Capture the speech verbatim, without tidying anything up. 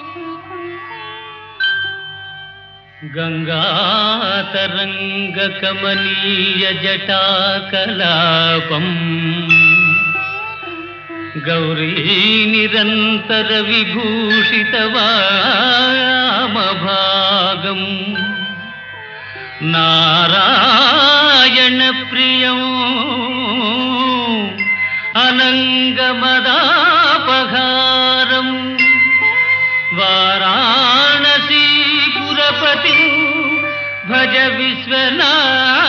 गंगातरंगकमनीय जटाकलापम गौरी निरंतर विभूषित वामभागम नारायण प्रियं अनंगमदापहारम वाराणसी पुरपति भज विश्वनाथ